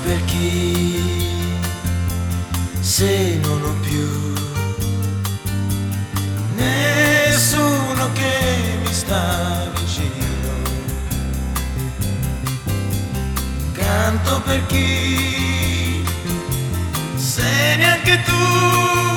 per chi, se non ho più nessuno che mi sta vicino. Canto per chi, se neanche tu